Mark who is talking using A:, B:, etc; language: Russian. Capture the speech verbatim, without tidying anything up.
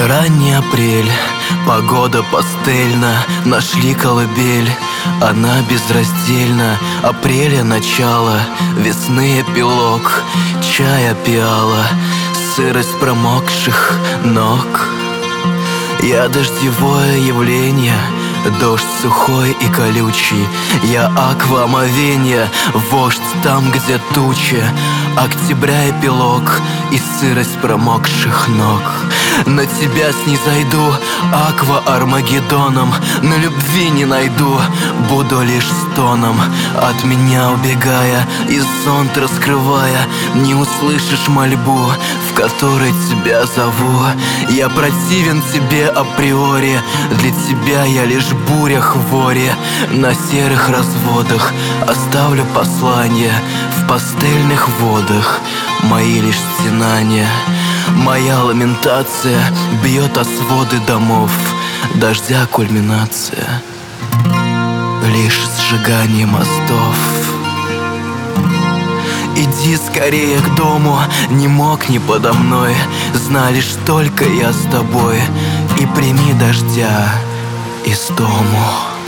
A: Ранний апрель, погода пастельна, нашли колыбель. Она безраздельна, апреля начало, весны эпилог, чая пиала, сырость промокших ног. Я дождевое явление, дождь сухой и колючий. Я аквамовенье, вождь там, где тучи. Октября эпилог и сырость промокших ног. На тебя снизойду аква-армагеддоном, на любви не найду, буду лишь стоном. От меня убегая и зонт раскрывая, не услышишь мольбу, в которой тебя зову. Я противен тебе априори, для тебя я лишь буря хвори. На серых разводах оставлю послание, в пастельных водах мои лишь стенания. Моя ламентация бьет о своды домов, дождя кульминация лишь сжигание мостов. Иди скорее к дому, не мокни подо мной, знай лишь только я с тобой, и прими дождя из дому.